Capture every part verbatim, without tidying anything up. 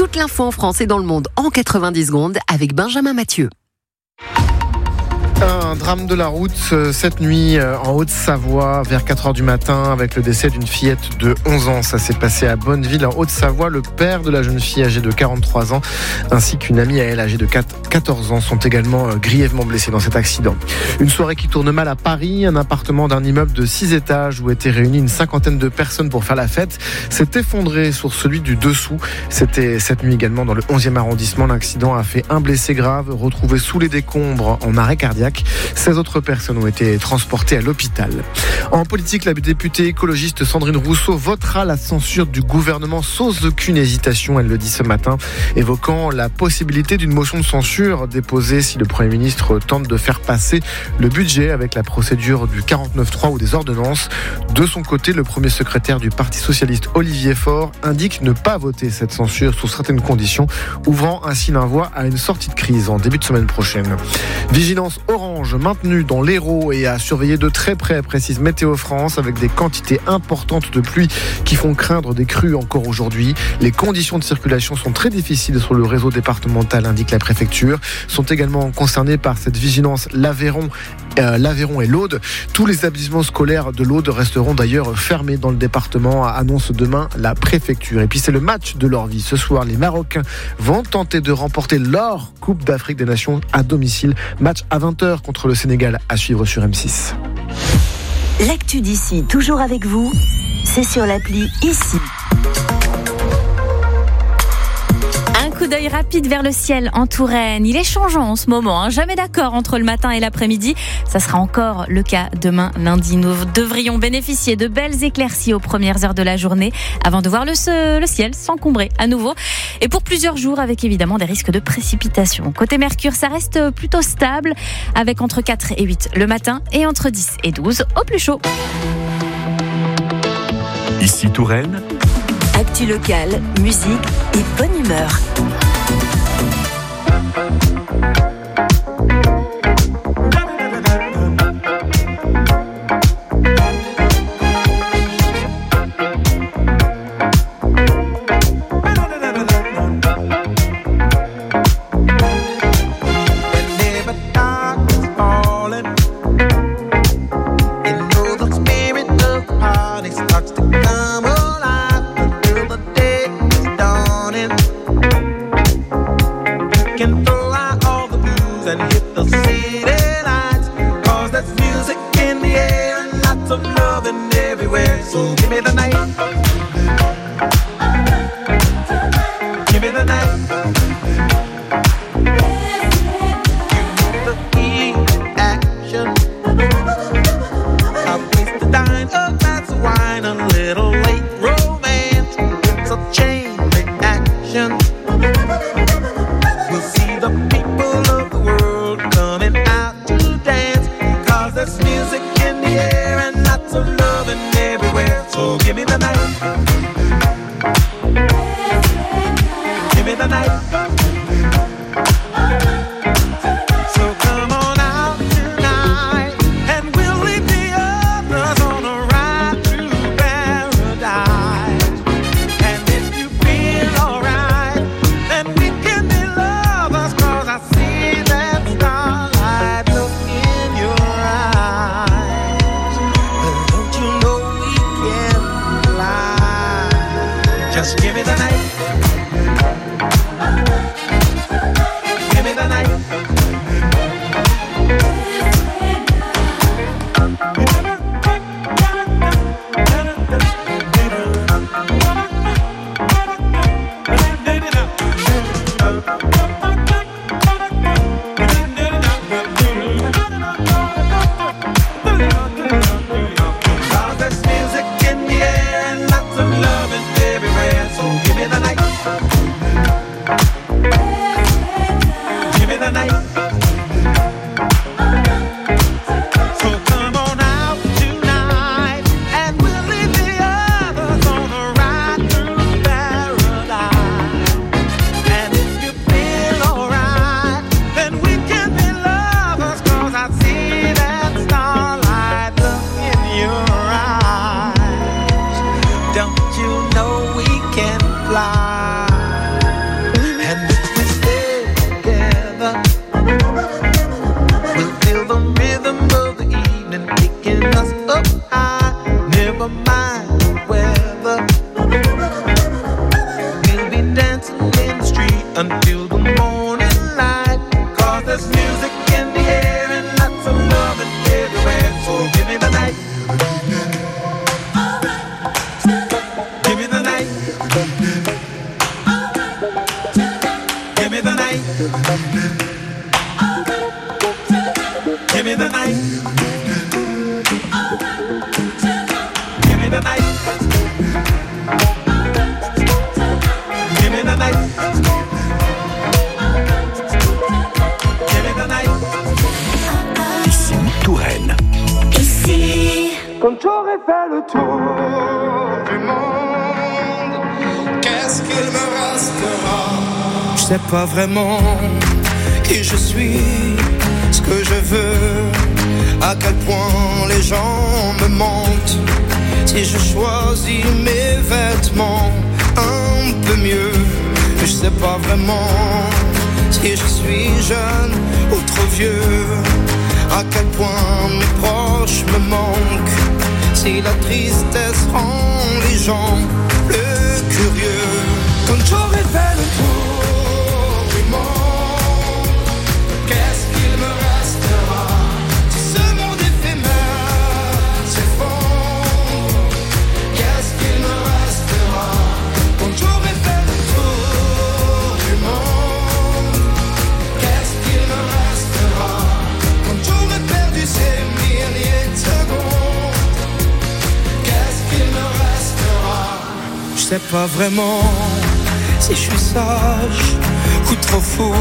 toute l'info en France et dans le monde en quatre-vingt-dix secondes avec Benjamin Mathieu. Un drame de la route cette nuit en Haute-Savoie vers quatre heures du matin avec le décès d'une fillette de onze ans. Ça s'est passé à Bonneville en Haute-Savoie. Le père de la jeune fille âgée de quarante-trois ans ainsi qu'une amie à elle âgée de quatorze ans sont également grièvement blessés dans cet accident. Une soirée qui tourne mal à Paris. Un appartement d'un immeuble de six étages où étaient réunies une cinquantaine de personnes pour faire la fête s'est effondré sur celui du dessous. C'était cette nuit également dans le onzième arrondissement. L'accident a fait un blessé grave retrouvé sous les décombres en arrêt cardiaque. seize autres personnes ont été transportées à l'hôpital. En politique, la députée écologiste Sandrine Rousseau votera la censure du gouvernement sans aucune hésitation. Elle le dit ce matin, évoquant la possibilité d'une motion de censure déposée si le Premier ministre tente de faire passer le budget avec la procédure du quarante-neuf trois ou des ordonnances. De son côté, le premier secrétaire du Parti socialiste Olivier Faure indique ne pas voter cette censure sous certaines conditions, ouvrant ainsi la voie à une sortie de crise en début de semaine prochaine. Vigilance orange maintenue dans l'Hérault et à surveiller de très près, précise Météo France, avec des quantités importantes de pluie qui font craindre des crues encore aujourd'hui. Les conditions de circulation sont très difficiles sur le réseau départemental, indique la préfecture. Sont également concernés par cette vigilance l'Aveyron, euh, l'Aveyron et l'Aude. Tous les établissements scolaires de l'Aude resteront d'ailleurs fermés dans le département, annonce demain la préfecture. Et puis c'est le match de leur vie. Ce soir, les Marocains vont tenter de remporter leur Coupe d'Afrique des Nations à domicile. Match à vingt heures contre le Sénégal à suivre sur M six. L'actu d'ici, toujours avec vous, c'est sur l'appli Ici. Un coup d'œil rapide vers le ciel en Touraine. Il est changeant en ce moment, hein. Jamais d'accord entre le matin et l'après-midi. Ça sera encore le cas demain, lundi. Nous devrions bénéficier de belles éclaircies aux premières heures de la journée avant de voir le, le ciel s'encombrer à nouveau. Et pour plusieurs jours, avec évidemment des risques de précipitation. Côté Mercure, ça reste plutôt stable, avec entre quatre et huit le matin et entre dix et douze au plus chaud. Ici Touraine. Actu locale, musique et bonne humeur. until the morning light. Cause there's music in the air and lots of love everywhere. So give me the night. Give me the night. Give me the night. Give me the night. Give me the night. Give me the night. Give me the night. Ici, Touraine. Ici. Quand j'aurai fait le tour du monde, qu'est-ce qu'il me restera? Je sais pas vraiment qui je suis, ce que je veux, à quel point les gens me mentent. Si je choisis mes vêtements un peu mieux, je sais pas vraiment si je suis jeune ou trop vieux, à quel point mes proches me manquent, si la tristesse rend les gens plus curieux. Quand j'aurai fait le tour du monde, qu'est-ce qu'il me restera? Si ce monde éphémère s'effondre, qu'est-ce qu'il me restera? Quand j'aurai fait le tour du monde, qu'est-ce qu'il me restera? Quand j'aurai perdu ces milliers de secondes, qu'est-ce qu'il me restera? Je sais pas vraiment si je suis sage ou trop fou,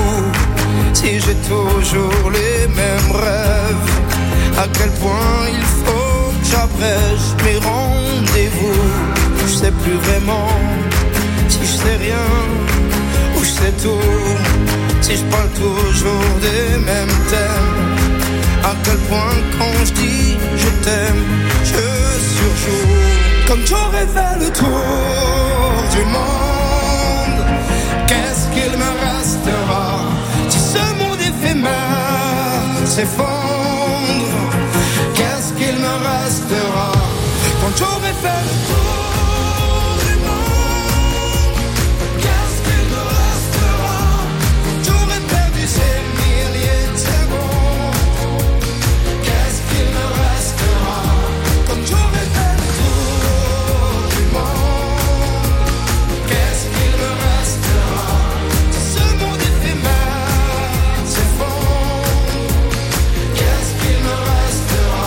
si j'ai toujours les mêmes rêves, à quel point il faut que j'abrège mes rendez-vous. Je sais plus vraiment si je sais rien ou je sais tout, si je parle toujours des mêmes thèmes, à quel point quand je dis je t'aime, je surjoue. Comme j'aurais fait le tour du monde, qu'est-ce qu'il me restera? Si ce monde éphémère s'effondre, qu'est-ce qu'il me restera? Quand j'aurais fait le tour du monde, qu'est-ce qu'il me restera? Quand j'aurais perdu ces milliers de secondes, qu'est-ce qu'il me restera? Quand j'aurais fait le tour du monde, qu'est-ce qu'il me restera? Si ce monde éphémère s'effondre, qu'est-ce qu'il me restera?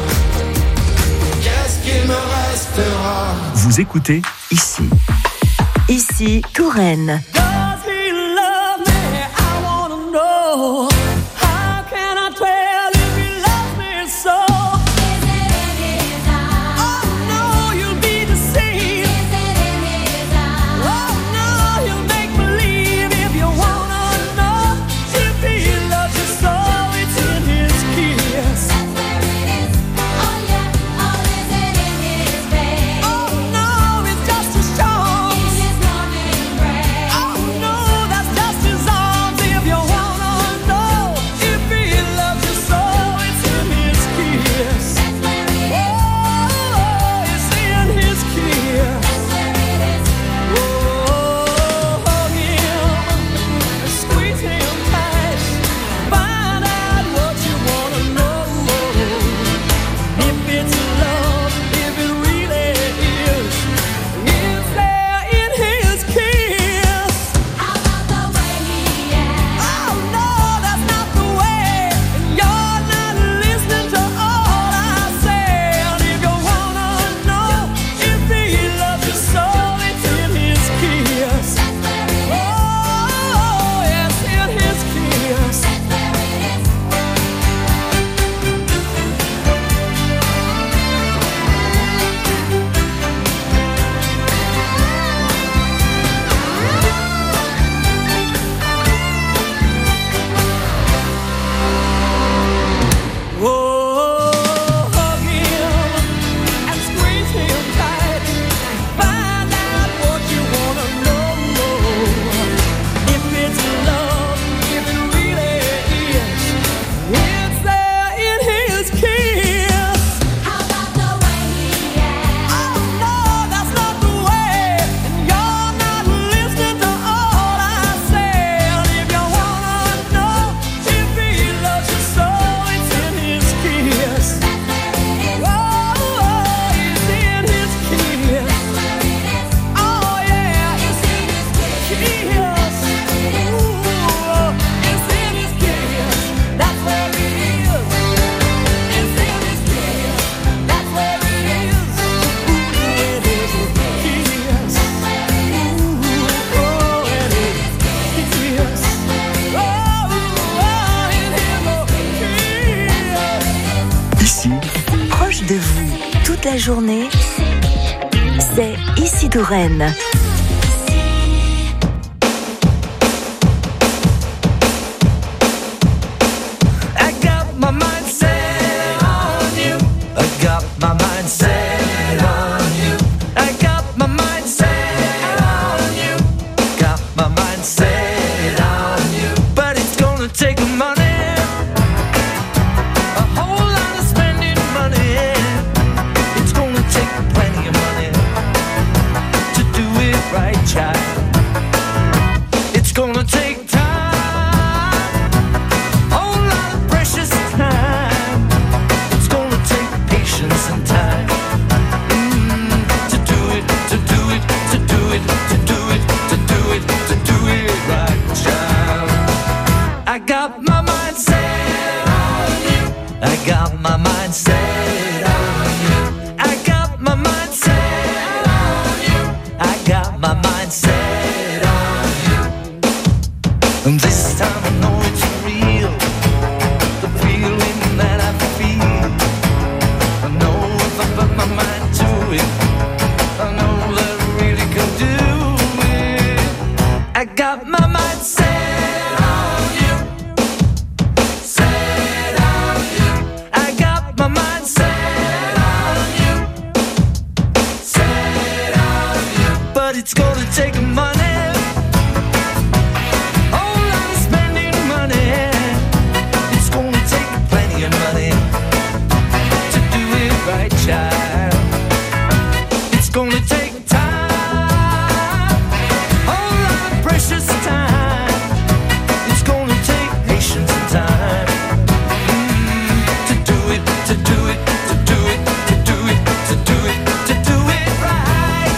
Qu'est-ce qu'il me restera? Vous écoutez Ici. Ici, Touraine. Does he love me? I wanna know. How can I tell if he loves me so? Is it in his eyes? Oh no, you'll be deceived. Is it in his eyes? Oh no, you'll make believe if you wanna know. If he loves you so, it's in his kiss. That's where it is. Oh yeah, oh is it in his face? Oh no, it's just a show. In his morning rain. Oh la journée, c'est Ici Touraine. I got my mind set on you. I got my mind set on you. I got my mind set on you. Got my mind set on you. But it's gonna take money, a whole lot of spending money. It's gonna take plenty of money to do it right, child. It's gonna take time. And time mm, to do it, to do it, to do it, to do it, to do it, to do it right, child. I got my mind set on you. I got my mind set on you. I got my mind set on you. I got my mind set on you. And this time I know it's real. The feeling that I feel. Put my mind to it. I know that I really can do it. I got my mind set on you. Set on you. I got my mind set on you. Set on you. But it's gonna take money. Oh, I'm spending money. It's gonna take plenty of money to do it right, child. It's gonna take time, a lot of precious time. It's gonna take patience and time mm, to do it, to do it, to do it, to do it, to do it, to do it right.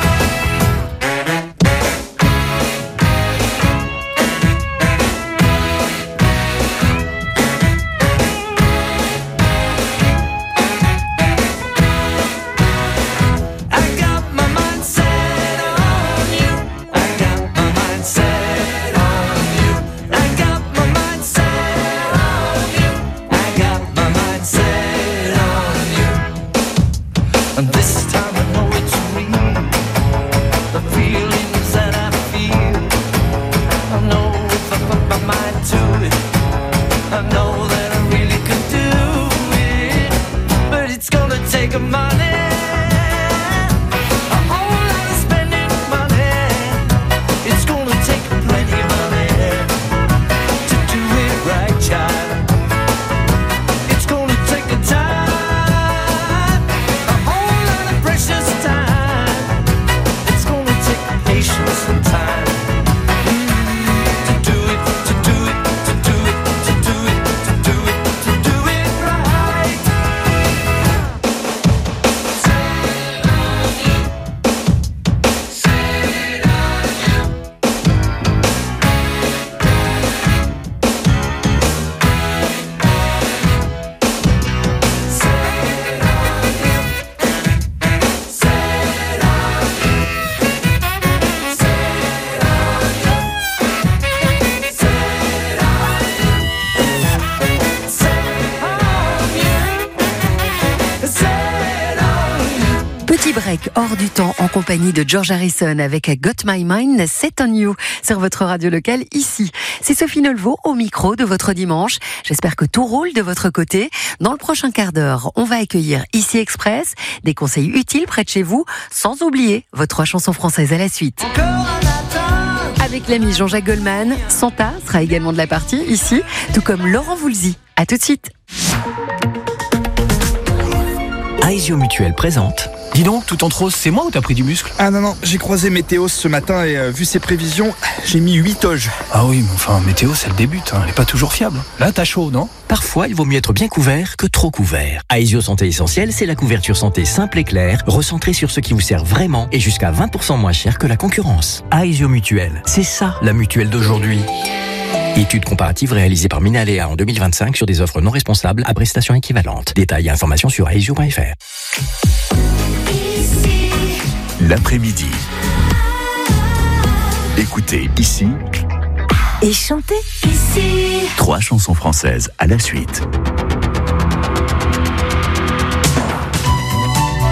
I got my mind set on you. I got my mind set on you. I got my mind set on you. I got my mind set on you. And this time I know it's real. The feelings that I feel. I know if I put my mind to it, I know that I really could do it. But it's gonna take a money. A whole lot of spending money. It's gonna take plenty of money to do it right, child. It's gonna take a time, a whole lot of precious time. It's gonna take patience and time mm, to do it, to do it, to do it, to do it, to do it, to do it right. Set on you. Set on you. Set on you. Set on you. Set on you. Set on you. Set on you. Set on you. Petit break hors du temps en compagnie de George Harrison avec Got My Mind Set on You sur votre radio locale ici. C'est Sophie Nolveau au micro de votre dimanche. J'espère que tout roule de votre côté. Dans le prochain quart d'heure, on va accueillir Ici Express, des conseils utiles près de chez vous, sans oublier vos trois chansons françaises à la suite. Avec l'ami Jean-Jacques Goldman, Santa sera également de la partie ici, tout comme Laurent Voulzy. À tout de suite. Aesio Mutuel présente. Dis donc, tout en rose, c'est moi ou t'as pris du muscle? Ah non, non, j'ai croisé Météo ce matin et euh, vu ses prévisions, j'ai mis huit toges. Ah oui, mais enfin, météo, c'est le début, hein. Elle est pas toujours fiable. Là, t'as chaud, non? Parfois, il vaut mieux être bien couvert que trop couvert. Aesio Santé Essentielle, c'est la couverture santé simple et claire, recentrée sur ce qui vous sert vraiment et jusqu'à vingt pour cent moins cher que la concurrence. Aesio Mutuel, c'est ça, la mutuelle d'aujourd'hui. Étude comparative réalisée par Minalea en deux mille vingt-cinq sur des offres non responsables à prestations équivalentes. Détails et informations sur aesio point f r. L'après-midi. Écoutez ici Et chantez ici. trois chansons françaises à la suite.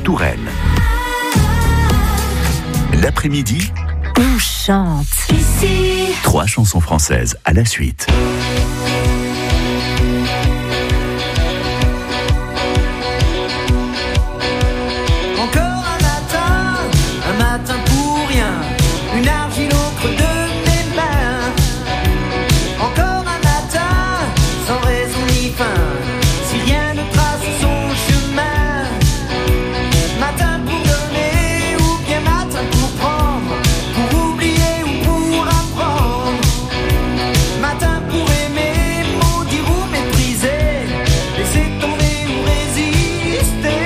Touraine. L'après-midi, On chante. Ici. trois chansons françaises à la suite. Encore un matin, un matin pour rien, une argile au creux de mes mains. Encore un matin, sans raison ni fin, si rien ne trace son chemin. Matin pour donner ou bien matin pour prendre, pour oublier ou pour apprendre. Matin pour aimer, maudire ou mépriser, laisser tomber ou résister.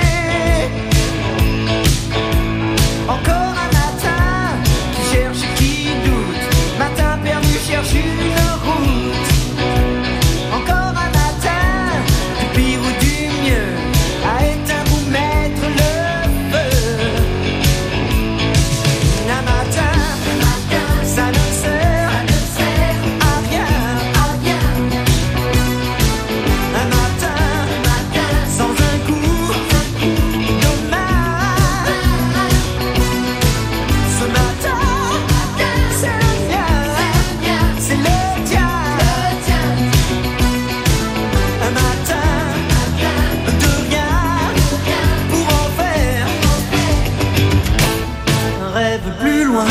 Encore un matin qui cherche et qui doute, matin perdu cherche une route. Encore un matin, du pire ou du mieux, à éteindre ou mettre le feu. Un matin, ça ne sert à rien. Un matin, sans un coup de main. Ce matin, c'est le mien, c'est le tien. Un matin, de rien, pour en faire un rêve plus loin.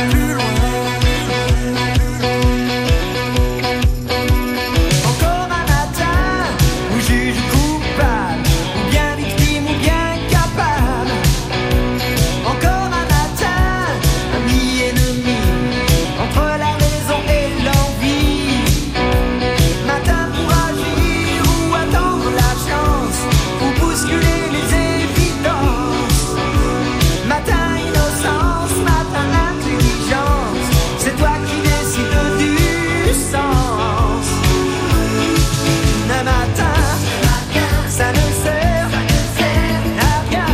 Encore un matin, où juge coupable, ou bien victime, ou bien capable. Encore un matin, ami ennemi, entre la raison et l'envie. Matin pour agir ou attendre la chance, ou bousculer les évidences. Matin innocence, matin intelligence, c'est toi qui décides du sens. Un matin, ça ne sert à rien.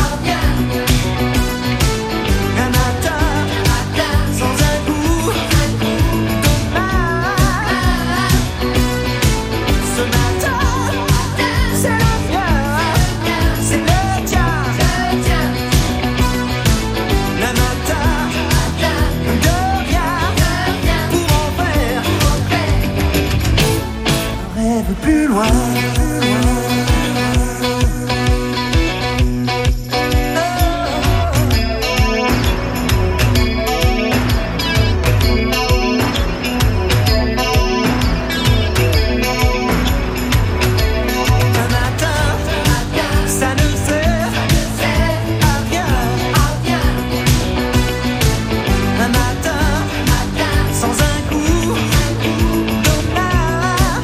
Un matin, sans un coup de main. Ce matin, c'est le mien, c'est le tien. Le matin, de rien, pour en faire un rêve plus loin. Un matin, ça ne sert à rien. Un matin, sans un coup de main.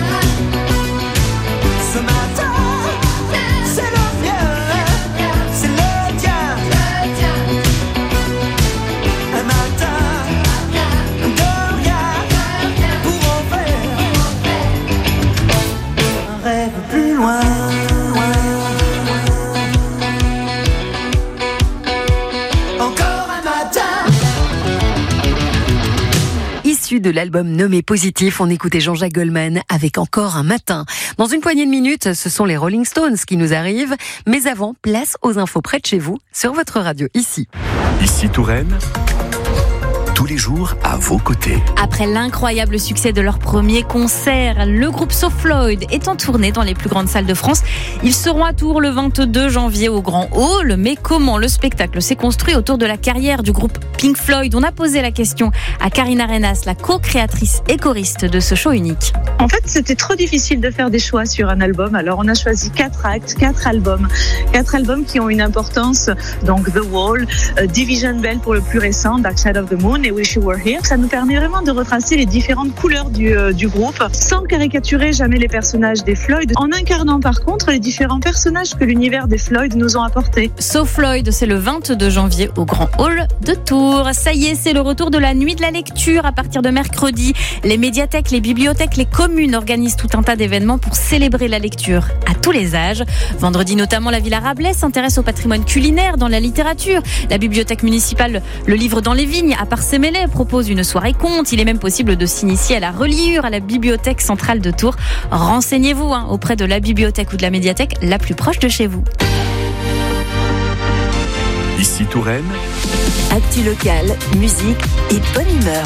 Ce matin, c'est le mien, c'est le tien. Un matin, de rien, pour en faire un rêve plus loin. Encore un matin. Issu de l'album nommé Positif, on écoutait Jean-Jacques Goldman avec Encore un matin. Dans une poignée de minutes, ce sont les Rolling Stones qui nous arrivent. Mais avant, place aux infos près de chez vous, sur votre radio, ici. Ici Touraine, tous les jours à vos côtés. Après l'incroyable succès de leur premier concert, le groupe So Floyd est en tournée dans les plus grandes salles de France. Ils seront à Tours le vingt-deux janvier au Grand Hall. Mais comment le spectacle s'est construit autour de la carrière du groupe Pink Floyd? On a posé la question à Karina Renas, la co-créatrice et choriste de ce show unique. En fait, c'était trop difficile de faire des choix sur un album. Alors, on a choisi quatre actes, quatre albums. Quatre albums qui ont une importance. Donc, The Wall, uh, Division Bell pour le plus récent, Dark Side of the Moon et Wish You Were Here. Ça nous permet vraiment de retracer les différentes couleurs du, euh, du groupe sans caricaturer jamais les personnages des Floyd, en incarnant par contre les différents personnages que l'univers des Floyd nous ont apportés. So Floyd, c'est le vingt-deux janvier au Grand Hall de Tours. Ça y est, c'est le retour de la nuit de la lecture à partir de mercredi. Les médiathèques, les bibliothèques, les communes organisent tout un tas d'événements pour célébrer la lecture à tous les âges. Vendredi notamment, la Villa Rabelais s'intéresse au patrimoine culinaire dans la littérature. La bibliothèque municipale Le Livre dans les Vignes à Parcémélé propose une soirée conte. Il est même possible de s'initier à la reliure à la bibliothèque centrale de Tours. Renseignez-vous hein, auprès de la bibliothèque ou de la médiathèque la plus proche de chez vous. Ici Touraine, Actu locale, musique et bonne humeur.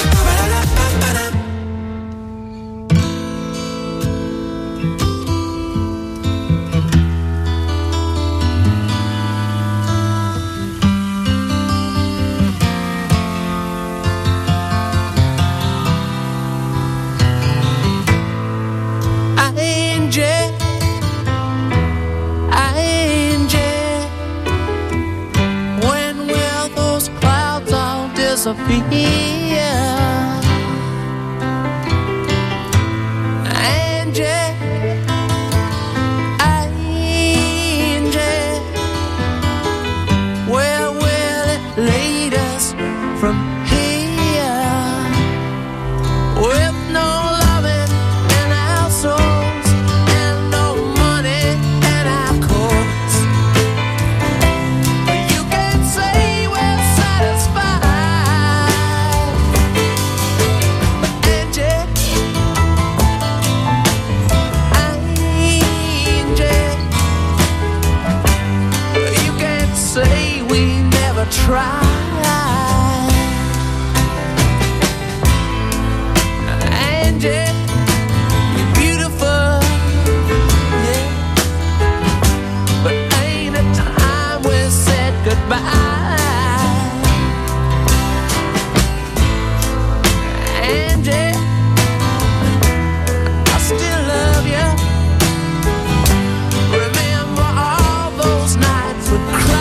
Sophia, Angie, Angie, where will it lead us from here? With no loving in our souls and no money in our courts, you can say we're satisfied. Say we never tried. Angie, you're beautiful, yeah. But ain't it time we said goodbye? Angie, I still love you. Remember all those nights we cried.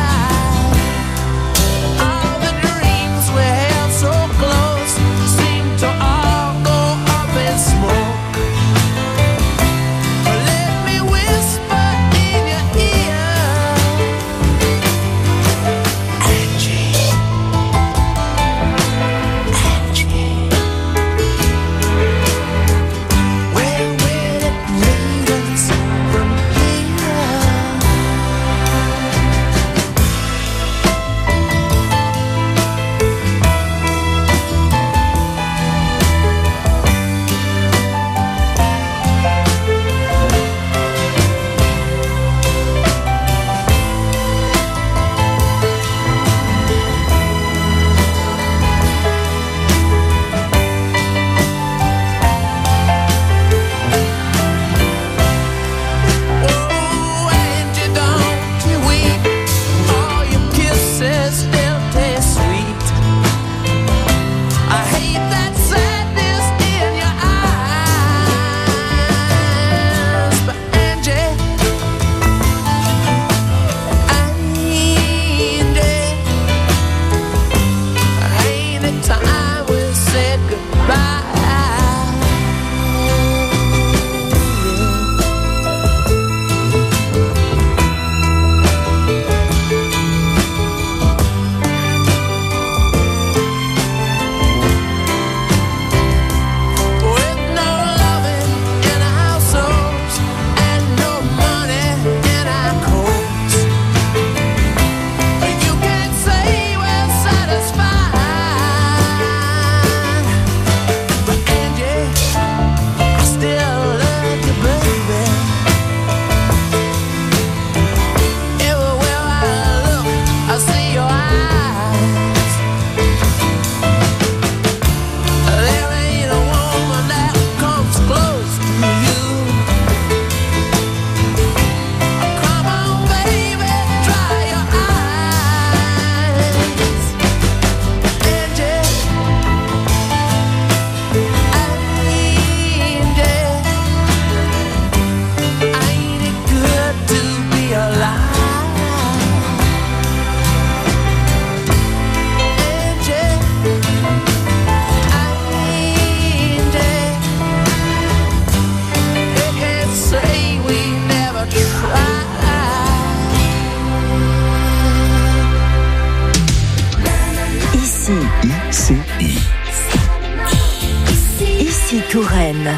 Touraine.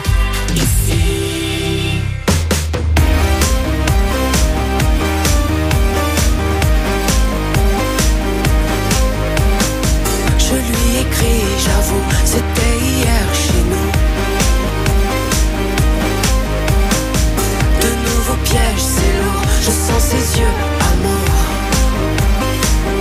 Je lui écris, j'avoue, c'était hier chez nous. De nouveaux pièges, c'est lourd, je sens ses yeux, amour.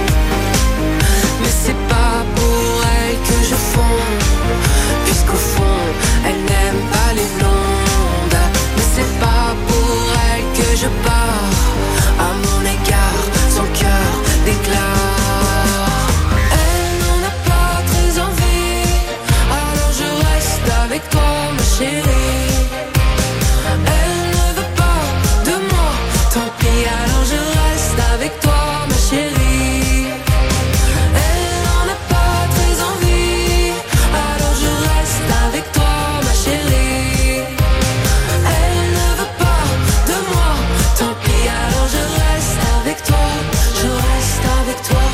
chérie. Elle ne veut pas de moi, tant pis, alors je reste avec toi, ma chérie. Elle n'en a pas très envie, alors je reste avec toi, ma chérie. Elle ne veut pas de moi, tant pis, alors je reste avec toi, je reste avec toi.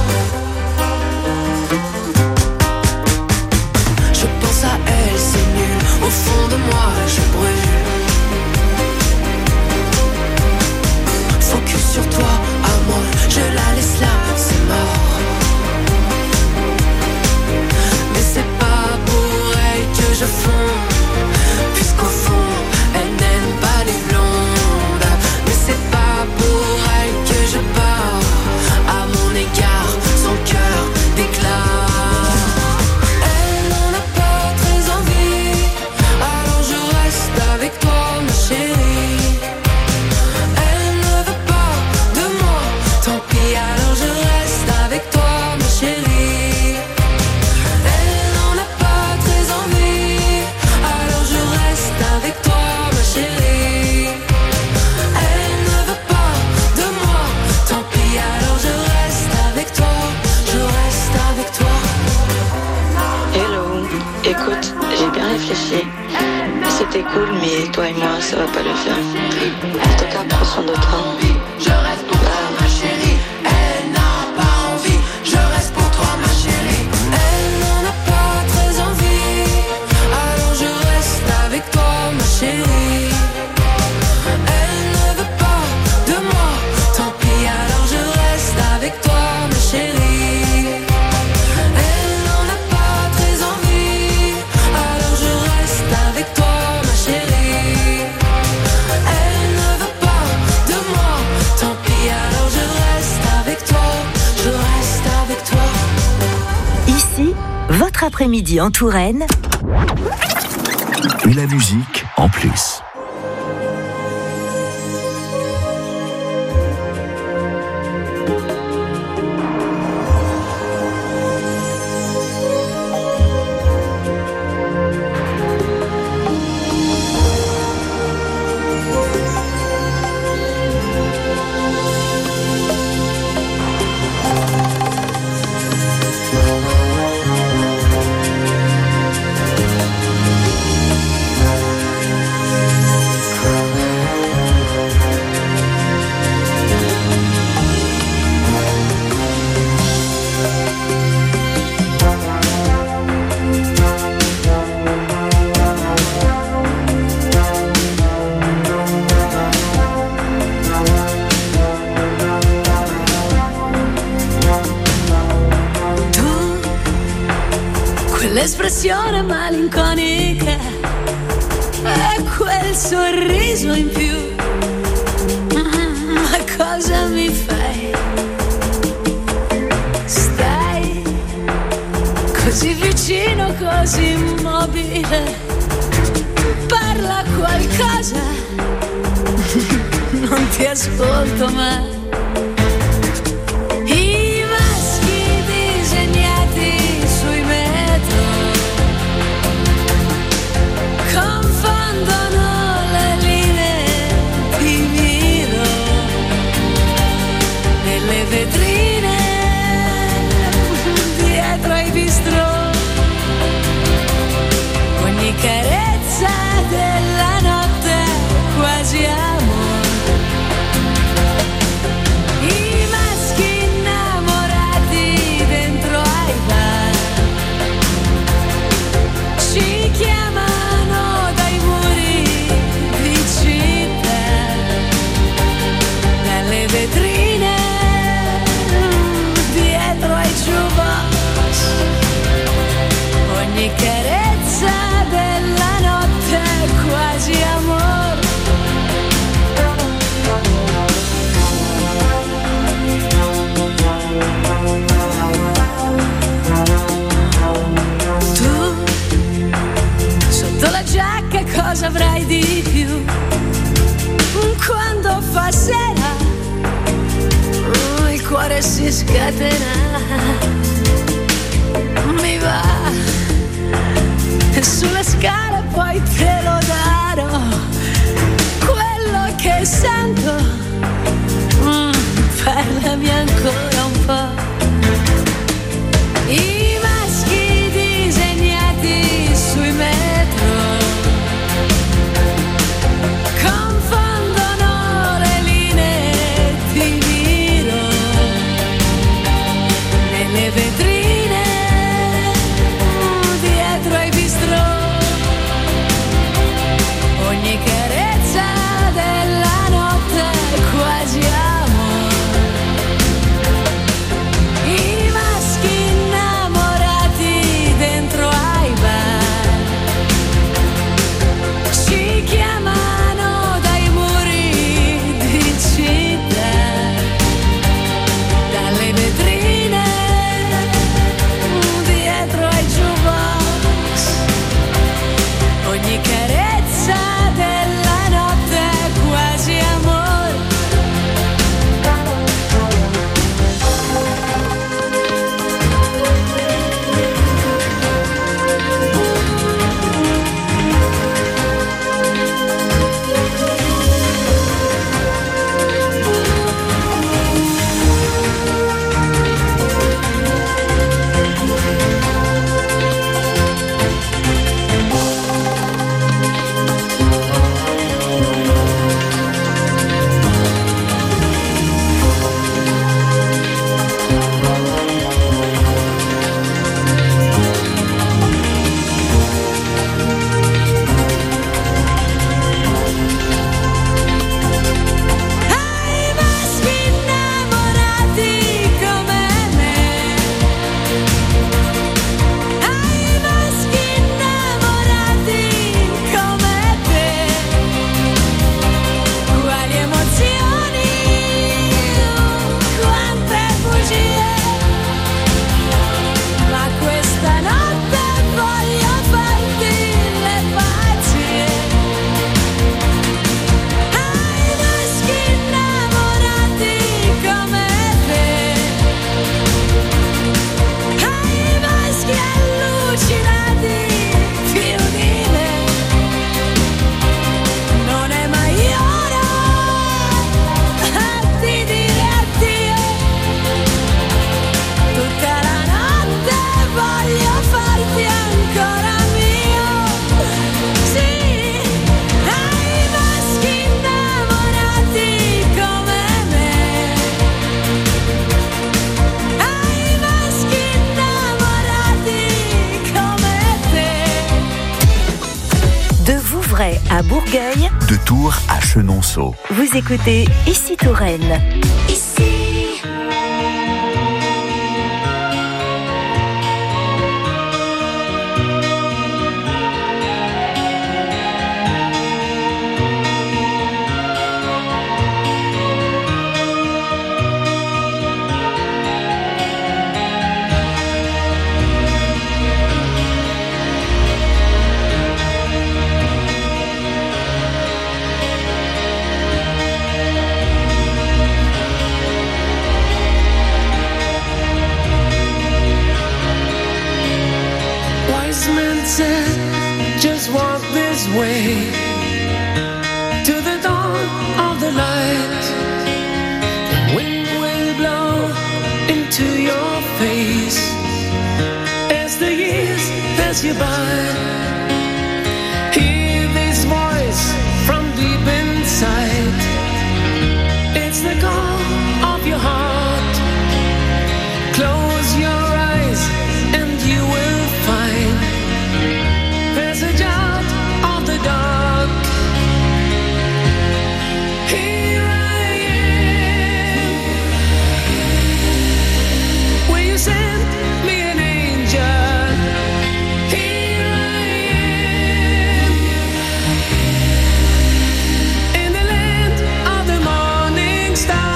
Je pense à elle, c'est nul, au fond de moi je brûle. Focus sur toi, amour, je la laisse là, c'est mort. Mais c'est pas pour elle que je fonds, puisqu'au fond elle n'aime pas les blondes. Mais c'est pas pour elle que je pars, à mon égard son cœur déclare. Elle n'en a pas très envie, alors je reste avec toi, ma chérie. Elle ne veut pas de moi, tant pis, alors je reste avec toi, ma chérie. Elle n'en a pas très envie, alors je reste avec toi, ma chérie. Elle ne veut pas de moi, tant pis, alors je reste avec toi, je reste avec toi. Hello, écoute, j'ai bien réfléchi. C'était cool, mais toi et moi, ça va pas le faire. En tout cas, prends soin de toi. Je reste pour toi, ma chérie. Elle n'a pas envie, je reste pour toi, ma chérie. Elle n'en a pas très envie, alors je reste avec toi, ma chérie. Elle ne veut pas de moi, tant pis, alors je reste avec toi, ma chérie. Elle n'en a pas très envie, alors je reste avec toi, ma chérie. Elle ne veut pas de moi, tant pis, alors je reste avec toi, je reste avec toi. Ici, votre après-midi en Touraine. Et la musique en plus. L'espressione malinconica e quel sorriso in più. Mm, ma cosa mi fai? Stai così vicino, così immobile. Parla qualcosa, non ti ascolto mai. I maschi disegnati sui metro confondono le linee, ti miro nelle vetrine dietro ai bistrò. Ogni carezza della notte quasi amore. I maschi innamorati dentro ai bar ci chiamano dai muri di città, dalle vetrine dietro ai jukebox. Ogni carezza della notte quasi amor. Tu sotto la giacca cosa avrai di più? Quando fa sera il cuore si scatena. Mi va sulla scala poi te Vouvray à Bourgueil. De Tours à Chenonceau. Vous écoutez Ici Touraine. Ici. Just walk this way to the dawn of the light. The wind will blow into your face as the years pass you by. Hear this voice from deep inside. It's the call of your heart. Close your eyes and you will find passage out of the dark. Here I am. Will you send me an angel? Here I am. In the land of the morning star.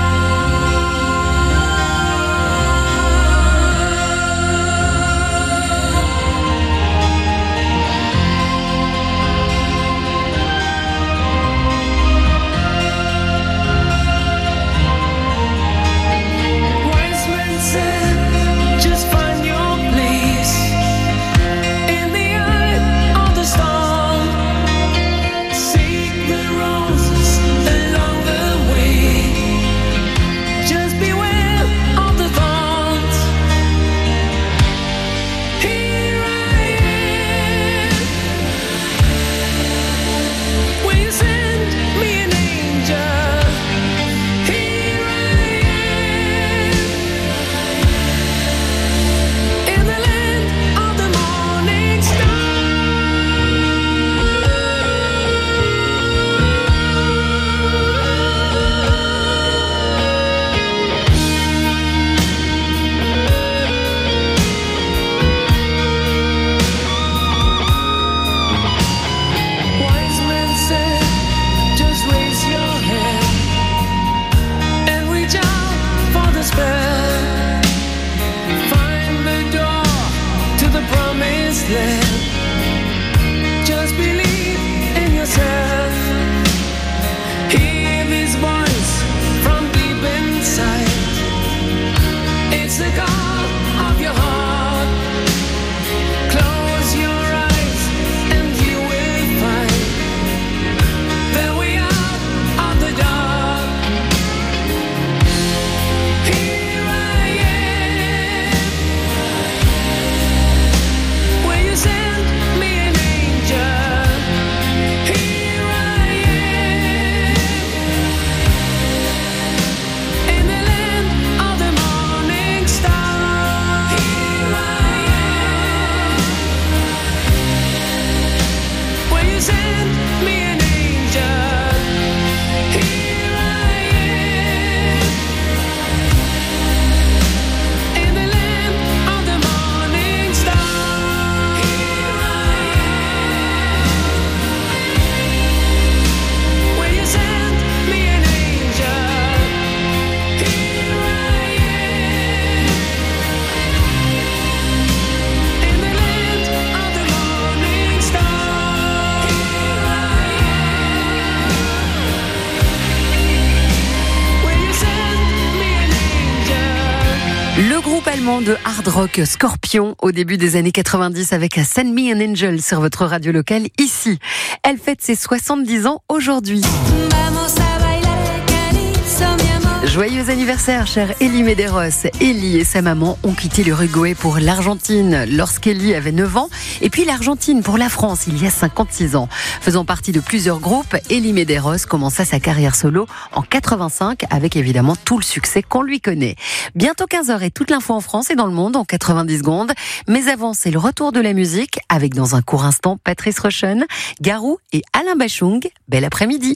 De hard rock Scorpion au début des années quatre-vingt-dix avec Send Me an Angel sur votre radio locale ici. Elle fête ses soixante-dix ans aujourd'hui. Joyeux anniversaire, chère Elie Medeiros. Elie et sa maman ont quitté l'Uruguay pour l'Argentine lorsqu'Elie avait neuf ans, et puis l'Argentine pour la France il y a cinquante-six ans. Faisant partie de plusieurs groupes, Elie Medeiros commença sa carrière solo en quatre-vingt-cinq avec évidemment tout le succès qu'on lui connaît. Bientôt quinze heures et toute l'info en France et dans le monde en quatre-vingt-dix secondes. Mais avant, c'est le retour de la musique avec dans un court instant Patrice Rochen, Garou et Alain Bachung. Bel après-midi.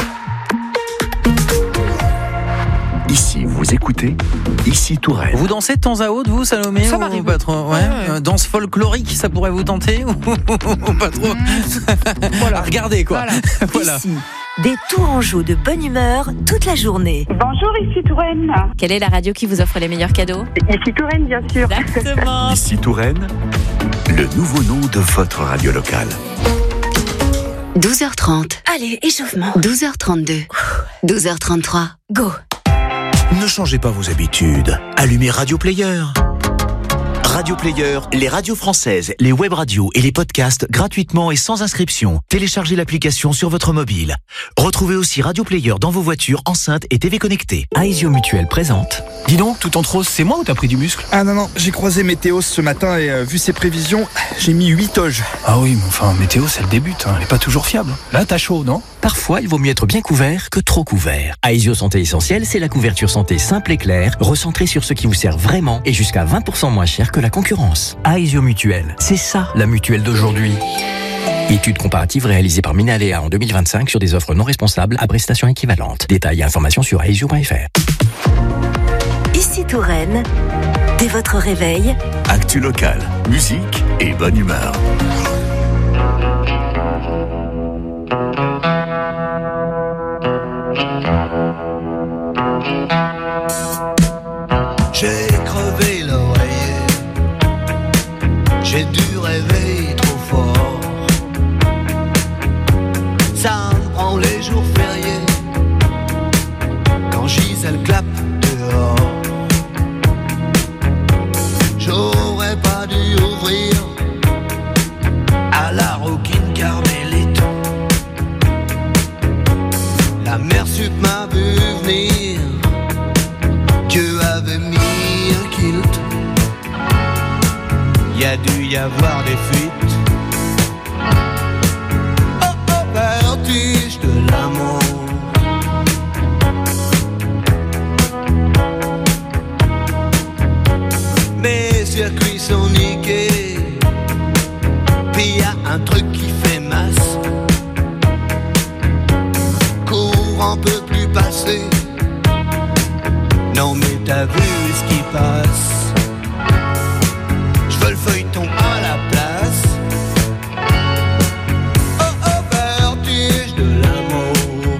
Ici, vous écoutez, ici Touraine. Vous dansez de temps à autre, vous, Salomé? Ça ou m'arrive. pas trop? Ouais. Ouais, ouais. Danse folklorique, ça pourrait vous tenter? Ou pas trop? Voilà. Regardez, quoi. Voilà. Voilà. Ici, des Tourangeaux de bonne humeur toute la journée. Bonjour, ici Touraine. Quelle est la radio qui vous offre les meilleurs cadeaux? Ici Touraine, bien sûr. Exactement. Ici Touraine, le nouveau nom de votre radio locale. douze heures trente. Allez, échauffement. douze heures trente-deux. douze heures trente-trois. Go. Ne changez pas vos habitudes. Allumez Radio Player. Radio Player, les radios françaises, les web radios et les podcasts gratuitement et sans inscription. Téléchargez l'application sur votre mobile. Retrouvez aussi Radio Player dans vos voitures, enceintes et T V connectées. Aesio Mutuelle présente. Dis donc, tout en rose, c'est moi ou t'as pris du muscle? Ah non, non, j'ai croisé Météo ce matin et euh, vu ses prévisions, j'ai mis huit toges. Ah oui, mais enfin, météo, c'est le début, hein. Elle est pas toujours fiable. Là, t'as chaud, non? Parfois, il vaut mieux être bien couvert que trop couvert. Aesio Santé Essentielle, c'est la couverture santé simple et claire, recentrée sur ce qui vous sert vraiment et jusqu'à vingt pour cent moins cher que la concurrence. Aesio Mutuelle, c'est ça la mutuelle d'aujourd'hui. Étude comparative réalisée par Minalea en deux mille vingt-cinq sur des offres non responsables à prestations équivalentes. Détails et informations sur aesio point f r. Ici Touraine, dès votre réveil, Actu locale, musique et bonne humeur. J'ai crevé l'oreiller, j'ai dû rêver trop fort. Ça me prend les jours fériés, quand Gisèle clappe dehors. J'aurais pas dû ouvrir à la rouquine Carmelito. La mère sup m'a vu venir, Dieu avait mis un kilt. Y a dû y avoir des fuites. Oh oh, vertige de l'amour. Mes circuits sont niqués, puis y a un truc qui fait masse. Courant peut plus passer. Non mais t'as vu ce qui passe. Je veux le feuilleton à la place. Oh oh, vertige de l'amour.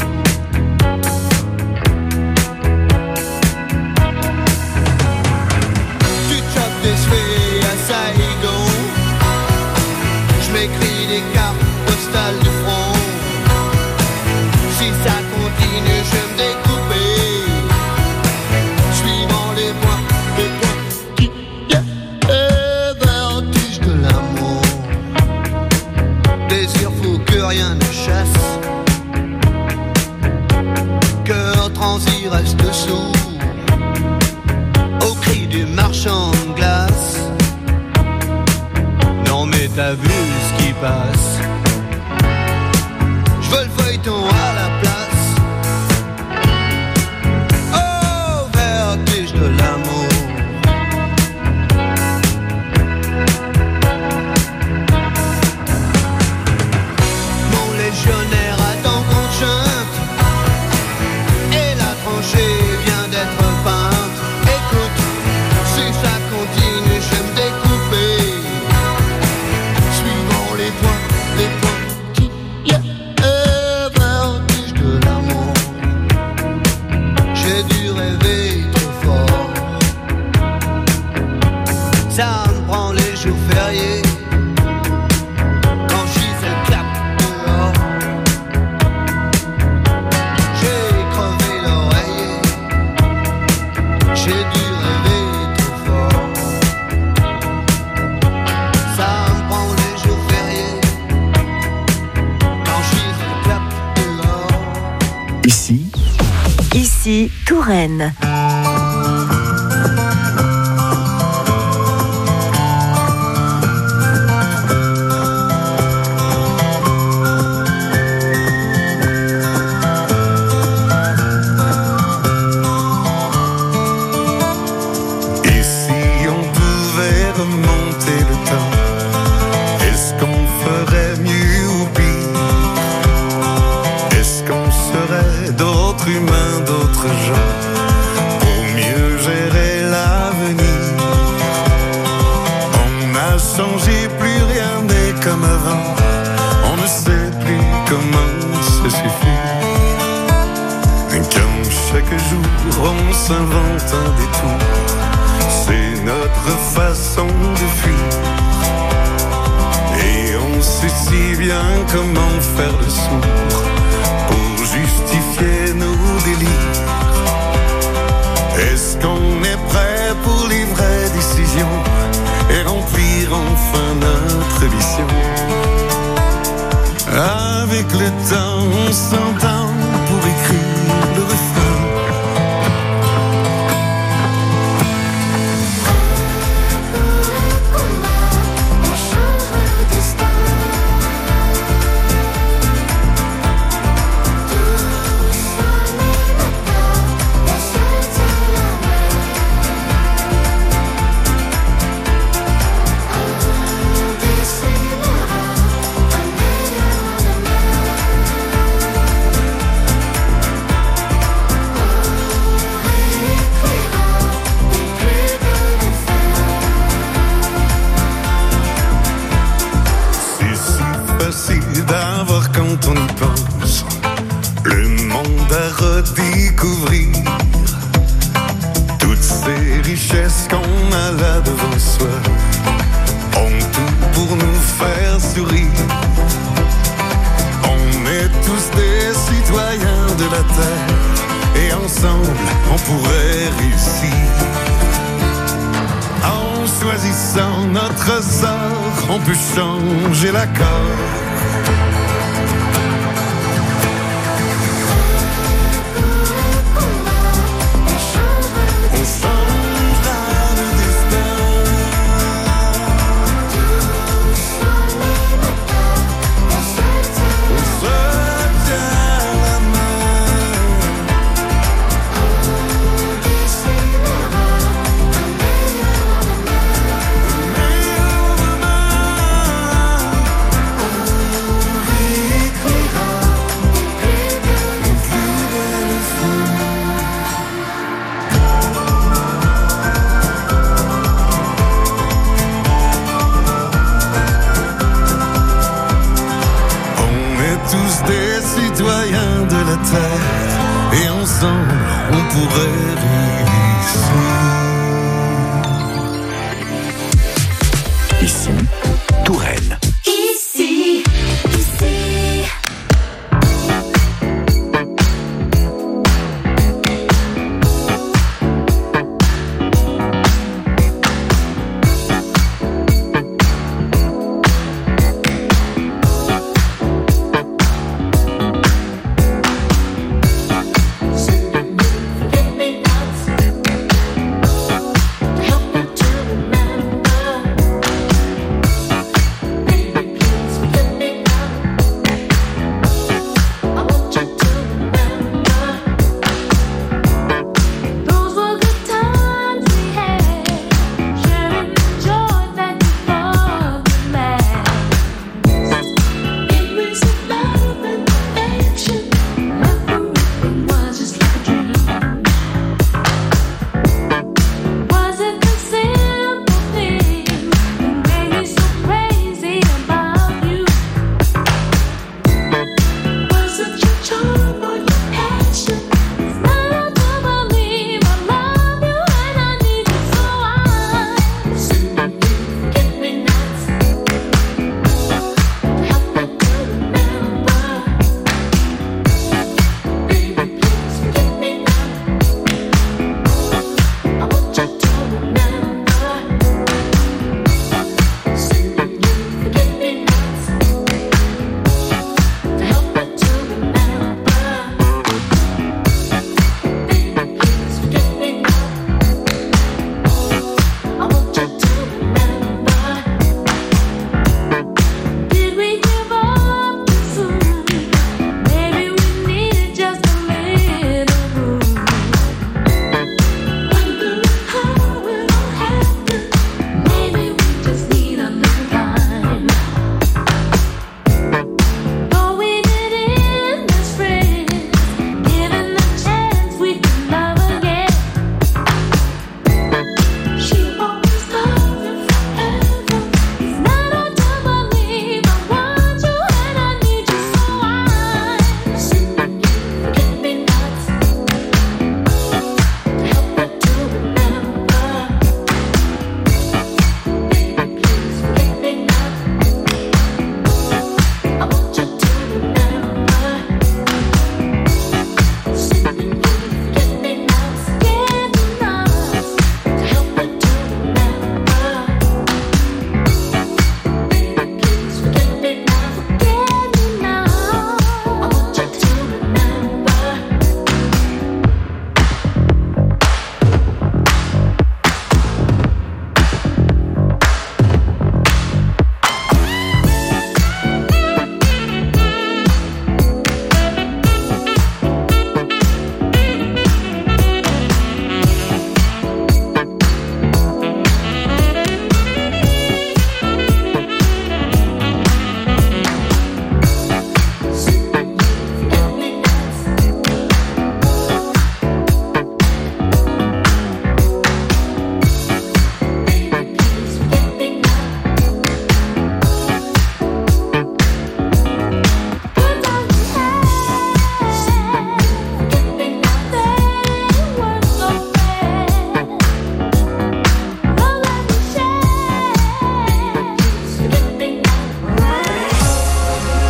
Tu chopes des cheveux à Saigon. Je m'écris des cartes postales du front. Si ça continue je vais me découper. Rien ne chasse, cœur transi reste sourd au cri du marchand de glace. Non mais t'as vu ce qui passe. Je veux le feuilleton à la place. Oh, vertige de l'amour. Légionnaire attend qu'on chante et la tranchée vient d'être peinte. Écoute, si ça continue, je vais me découper suivant les points, les points qui yeah, euh, Ici, Touraine. On s'invente un détour, c'est notre façon de fuir. Et on sait si bien comment faire le sourd pour justifier nos délires. Est-ce qu'on est prêt pour les vraies décisions et remplir enfin notre mission? Avec le temps, on s'entend pour écrire le refrain. D'avoir quand on y pense le monde à redécouvrir, toutes ces richesses qu'on a là devant soi ont tout pour nous faire sourire. On est tous des citoyens de la terre et ensemble on pourrait réussir. En choisissant notre sort, on peut changer l'accord. Et ensemble, on pourrait réussir. Ici, Touraine. Ici, ici. See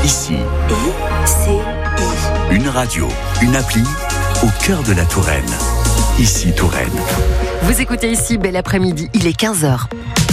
Ici. I, C, I. Une radio, une appli au cœur de la Touraine. Ici Touraine. Vous écoutez ici, bel après-midi, il est quinze heures.